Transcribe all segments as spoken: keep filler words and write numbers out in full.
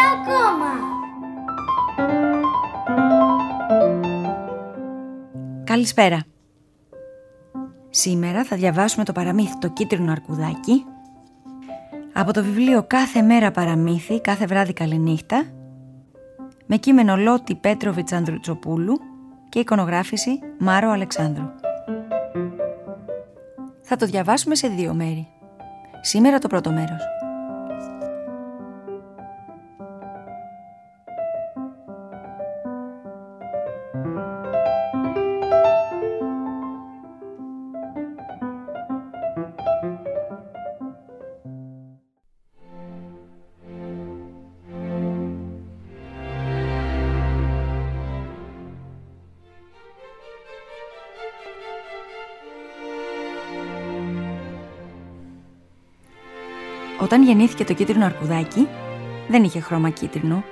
ακόμα. Καλησπέρα. Σήμερα θα διαβάσουμε το παραμύθι «Το κίτρινο αρκουδάκι» από το βιβλίο «Κάθε μέρα παραμύθι, κάθε βράδυ καληνύχτα», με κείμενο Λότη Πέτροβιτς Ανδρουτσοπούλου και εικονογράφηση Μάρο Αλεξάνδρου. Θα το διαβάσουμε σε δύο μέρη. Σήμερα το πρώτο μέρος. Όταν γεννήθηκε το κίτρινο αρκουδάκι, δεν είχε χρώμα κίτρινο.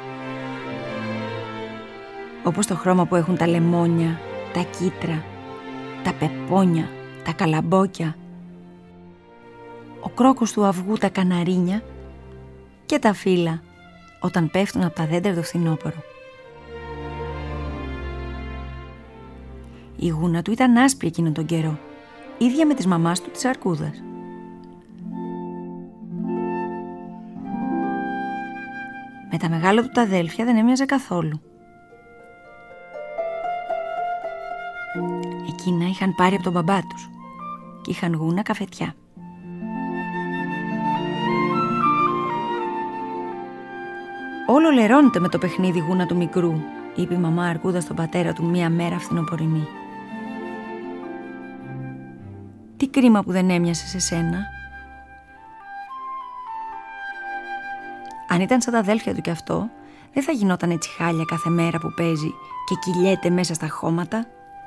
Όπως το χρώμα που έχουν τα λεμόνια, τα κίτρα, τα πεπόνια, τα καλαμπόκια, ο κρόκος του αυγού, τα καναρίνια και τα φύλλα όταν πέφτουν από τα δέντρα το φθινόπωρο. Η γούνα του ήταν άσπρη εκείνον τον καιρό, ίδια με της μαμάς του της αρκούδας. Με τα μεγάλα του τα αδέλφια δεν έμοιαζε καθόλου. Εκείνα είχαν πάρει από τον μπαμπά τους και είχαν γούνα καφετιά. «Όλο λερώνεται με το παιχνίδι γούνα του μικρού», είπε η μαμά αρκούδα στον πατέρα του μία μέρα φθινοπορεινή. «Τι κρίμα που δεν έμοιασε σε σένα». Αν ήταν σαν τα αδέλφια του κι αυτό, δεν θα γινόταν έτσι χάλια κάθε μέρα που παίζει και κυλιέται μέσα στα χώματα.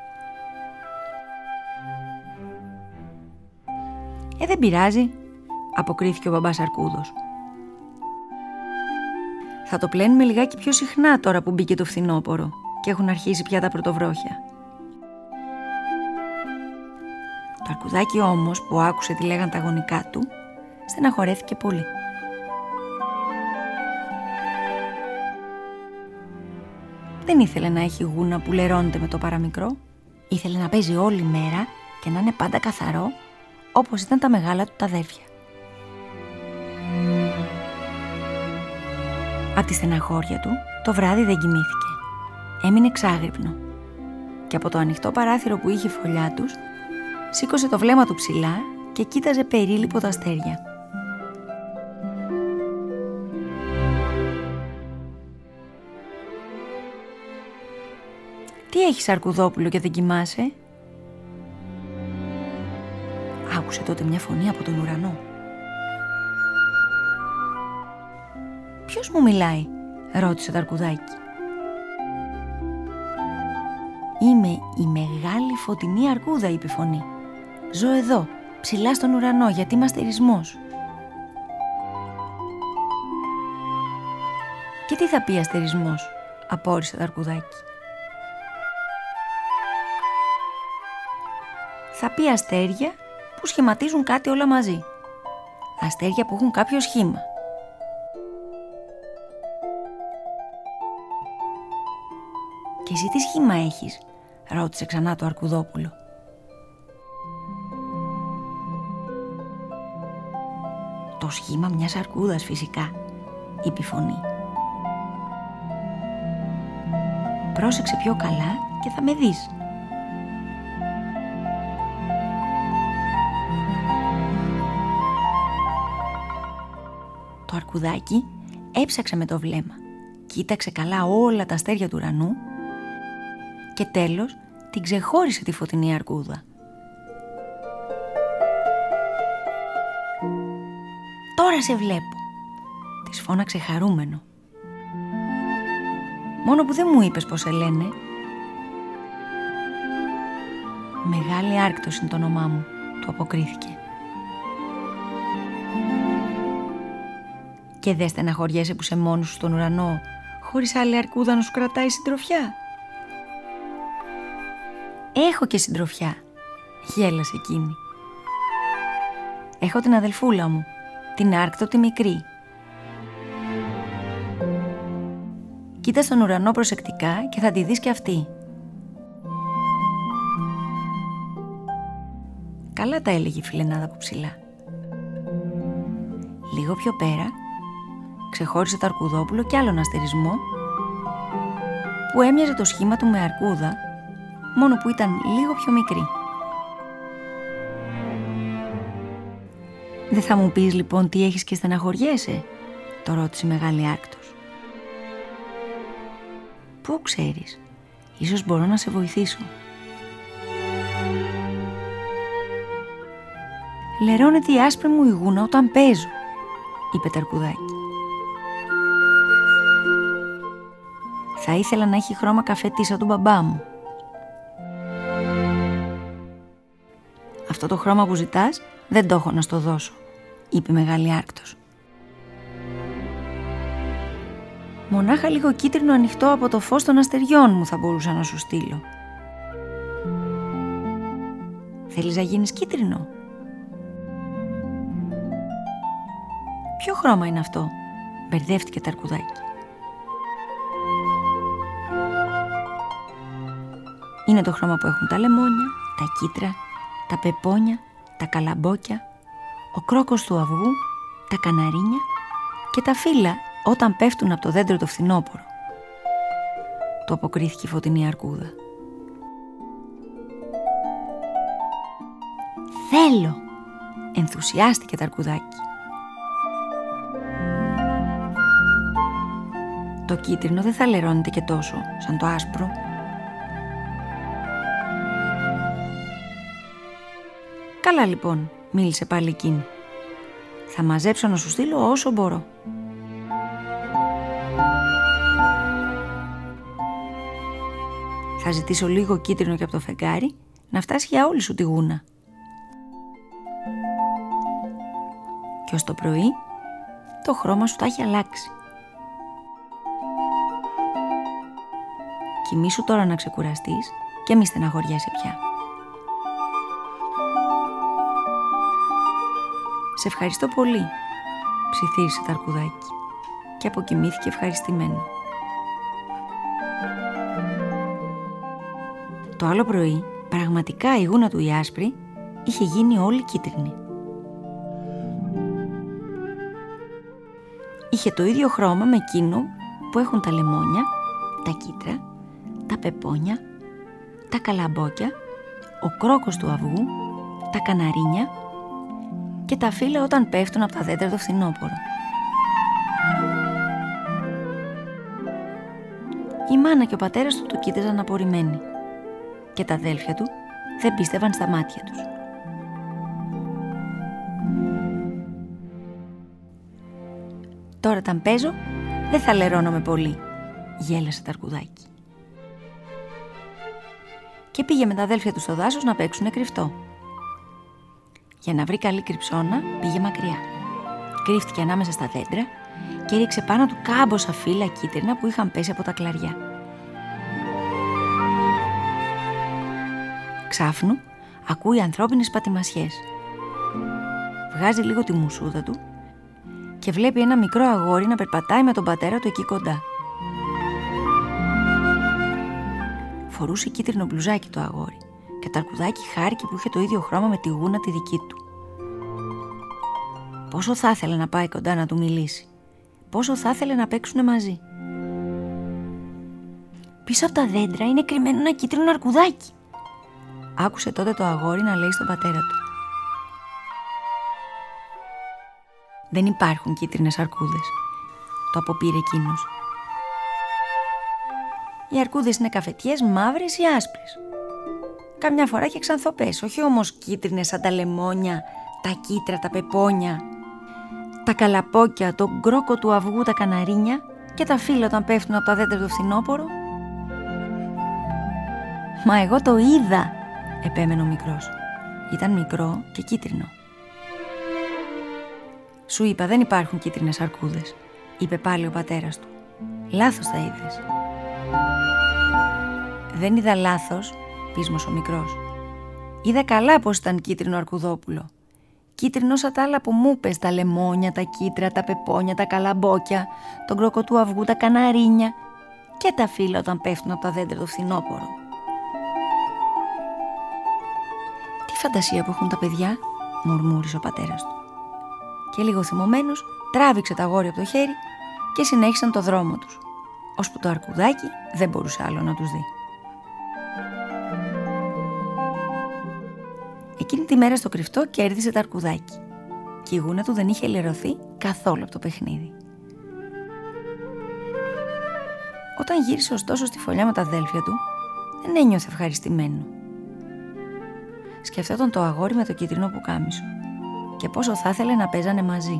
«Ε, δεν πειράζει», αποκρίθηκε ο μπαμπάς αρκούδος. «Θα το πλένουμε λιγάκι πιο συχνά τώρα που μπήκε το φθινόπωρο και έχουν αρχίσει πια τα πρωτοβρόχια». Το αρκουδάκι όμως, που άκουσε τι λέγαν τα γονικά του, στεναχωρέθηκε πολύ. Δεν ήθελε να έχει γούνα που λερώνεται με το παραμικρό. Ήθελε να παίζει όλη μέρα και να είναι πάντα καθαρό, όπως ήταν τα μεγάλα του τα αδέρφια. Από τη στεναχώρια του, το βράδυ δεν κοιμήθηκε. Έμεινε ξάγρυπνο. Και από το ανοιχτό παράθυρο που είχε η φωλιά τους, σήκωσε το βλέμμα του ψηλά και κοίταζε περίλυπο τα αστέρια. «Τι έχεις, Αρκουδόπουλο, και δεν κοιμάσαι?» Άκουσε τότε μια φωνή από τον ουρανό. «Ποιος μου μιλάει?» ρώτησε το αρκουδάκι. «Είμαι η μεγάλη φωτεινή αρκούδα», είπε η φωνή. «Ζω εδώ, ψηλά στον ουρανό, γιατί είμαι αστερισμός». «Και τι θα πει αστερισμός?» απόρρισε το αρκουδάκι. «Θα πει αστέρια που σχηματίζουν κάτι όλα μαζί. Αστέρια που έχουν κάποιο σχήμα». «Και εσύ τι σχήμα έχεις?» ρώτησε ξανά το Αρκουδόπουλο. «Το σχήμα μιας αρκούδας φυσικά», είπε η φωνή. «Πρόσεξε πιο καλά και θα με δεις». Το αρκουδάκι έψαξε με το βλέμμα, κοίταξε καλά όλα τα αστέρια του ουρανού και τέλος την ξεχώρισε τη φωτεινή αρκούδα. «Τώρα σε βλέπω», της φώναξε χαρούμενο. «Μόνο που δεν μου είπες πώς σε λένε». «Μεγάλη Άρκτος είναι το όνομά μου», του αποκρίθηκε. «Και δεν στεναχωριέσαι που είσαι μόνος σου στον ουρανό, χωρίς άλλη αρκούδα να σου κρατάει συντροφιά?» «Έχω και συντροφιά», γέλασε εκείνη. «Έχω την αδελφούλα μου, την Άρκτο τη μικρή». Κοίτα στον ουρανό προσεκτικά και θα τη δεις και αυτή. Καλά τα έλεγε η φιλενάδα από ψηλά. Λίγο πιο πέρα ξεχώρισε το αρκουδόπουλο κι άλλον αστερισμό που έμοιαζε το σχήμα του με αρκούδα, μόνο που ήταν λίγο πιο μικρή. «Δεν θα μου πεις λοιπόν τι έχεις και στεναχωριέσαι?» το ρώτησε η μεγάλη Άρκτος. «Πού ξέρεις, ίσως μπορώ να σε βοηθήσω». «Λερώνεται η άσπρη μου η γούνα όταν παίζω», είπε το αρκουδάκι. «Θα ήθελα να έχει χρώμα καφετί σαν του μπαμπά μου». «Αυτό το χρώμα που ζητάς δεν το έχω να στο δώσω», είπε η μεγάλη Άρκτος. «Μονάχα λίγο κίτρινο ανοιχτό από το φως των αστεριών μου θα μπορούσα να σου στείλω». «Θέλεις να γίνεις κίτρινο?» «Ποιο χρώμα είναι αυτό?» μπερδεύτηκε το αρκουδάκι. «Είναι το χρώμα που έχουν τα λεμόνια, τα κύτρα, τα πεπόνια, τα καλαμπόκια, ο κρόκος του αυγού, τα καναρίνια και τα φύλλα όταν πέφτουν από το δέντρο το φθινόπωρο», του αποκρίθηκε η φωτεινή αρκούδα. «Θέλω!» ενθουσιάστηκε το αρκουδάκι. «Το κίτρινο δεν θα λερώνεται και τόσο σαν το άσπρο». «Καλά λοιπόν», μίλησε πάλι εκείνη. «Θα μαζέψω να σου στείλω όσο μπορώ». «Θα ζητήσω λίγο κίτρινο και από το φεγγάρι να φτάσει για όλη σου τη γούνα». «Και ως το πρωί το χρώμα σου θα έχει αλλάξει». «Κοιμήσου τώρα να ξεκουραστείς και μη στεναχωριέσαι πια». «Σε ευχαριστώ πολύ», ψιθύρισε το αρκουδάκι και αποκοιμήθηκε ευχαριστημένο. Το άλλο πρωί, πραγματικά η γούνα του η άσπρη είχε γίνει όλη κίτρινη. Είχε το ίδιο χρώμα με εκείνο που έχουν τα λεμόνια, τα κύτρα, τα πεπόνια, τα καλαμπόκια, ο κρόκος του αυγού, τα καναρίνια και τα φύλλα όταν πέφτουν από τα δέντρα το φθινόπωρο. Η μάνα και ο πατέρας του το κοίταζαν απορριμμένοι και τα αδέλφια του δεν πίστευαν στα μάτια τους. «Τώρα όταν παίζω δεν θα λερώνομαι πολύ», γέλασε το αρκουδάκι. Και πήγε με τα αδέλφια του στο δάσος να παίξουνε κρυφτό. Για να βρει καλή κρυψώνα πήγε μακριά. Κρύφτηκε ανάμεσα στα δέντρα και ρίξε πάνω του κάμποσα φύλλα κίτρινα που είχαν πέσει από τα κλαριά. Ξάφνου ακούει ανθρώπινες πατημασιές. Βγάζει λίγο τη μουσούδα του και βλέπει ένα μικρό αγόρι να περπατάει με τον πατέρα του εκεί κοντά. Φορούσε κίτρινο μπλουζάκι το αγόρι και το αρκουδάκι χάρηκε που είχε το ίδιο χρώμα με τη γούνα τη δική του. Πόσο θα ήθελε να πάει κοντά να του μιλήσει. Πόσο θα ήθελε να παίξουνε μαζί. «Πίσω από τα δέντρα είναι κρυμμένο ένα κίτρινο αρκουδάκι», άκουσε τότε το αγόρι να λέει στον πατέρα του. «Δεν υπάρχουν κίτρινες αρκούδες», το αποπήρε εκείνος. «Οι αρκούδες είναι καφετιές, μαύρες ή άσπρες. Καμιά φορά και ξανθοπές, όχι όμως κίτρινες σαν τα λεμόνια, τα κύτρα, τα πεπόνια, τα καλαπόκια, τον κρόκο του αυγού, τα καναρίνια και τα φύλλα όταν πέφτουν από τα δέντρα το φθινόπωρο». «Μα εγώ το είδα», επέμενε ο μικρός. Ήταν μικρό και κίτρινο. «Σου είπα δεν υπάρχουν κίτρινες αρκούδες», είπε πάλι ο πατέρας του. «Λάθος τα είδες». «Δεν είδα λάθος», πείσμωσε ο μικρός. «Είδα καλά πως ήταν κίτρινο αρκουδόπουλο. Κίτρινο σαν τα άλλα που μου πες, τα λεμόνια, τα κύτρα, τα πεπόνια, τα καλαμπόκια, τον κρόκο του αυγού, τα καναρίνια και τα φύλλα όταν πέφτουν από τα δέντρα το φθινόπωρο. «Τι φαντασία που έχουν τα παιδιά», μουρμούρισε ο πατέρας του. Και λίγο θυμωμένος τράβηξε τα αγόρια από το χέρι και συνέχισαν το δρόμο τους, ώσπου το αρκουδάκι δεν μπορούσε άλλο να τους δει. Εκείνη τη μέρα στο κρυφτό κέρδισε το αρκουδάκι και η γούνα του δεν είχε λερωθεί καθόλου από το παιχνίδι. Όταν γύρισε ωστόσο στη φωλιά με τα αδέλφια του, δεν ένιωθε ευχαριστημένο. Σκεφτόταν το αγόρι με το κίτρινο πουκάμισο και πόσο θα ήθελε να παίζανε μαζί.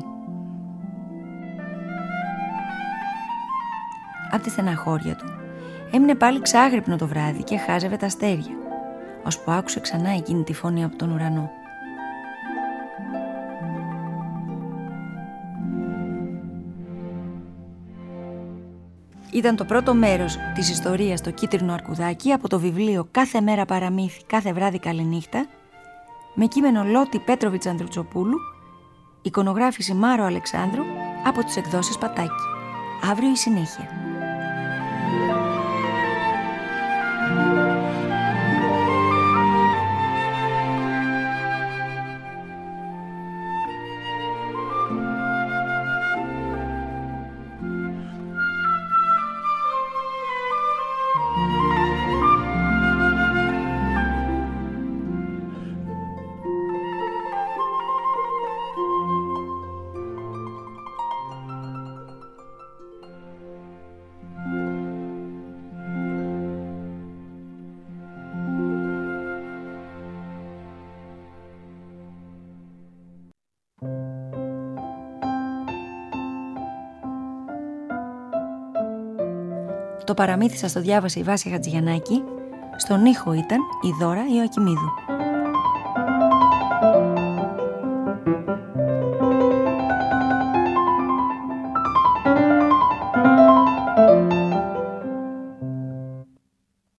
Απ' τη στεναχώρια του έμεινε πάλι ξάγρυπνο το βράδυ και χάζευε τα αστέρια, ώσπου άκουσε ξανά εκείνη τη φωνή από τον ουρανό. Ήταν το πρώτο μέρος της ιστορίας «Το κίτρινο αρκουδάκι» από το βιβλίο «Κάθε μέρα παραμύθι, κάθε βράδυ καληνύχτα», με κείμενο Λότη Πέτροβιτς Ανδρουτσοπούλου, εικονογράφηση Μάρο Αλεξάνδρου από τις εκδόσεις Πατάκη. Αύριο η συνέχεια. Το παραμύθι σας το διάβασε η Βάσια Χατζηγιαννάκη. Στον ήχο ήταν η Δώρα Ιωακημίδου.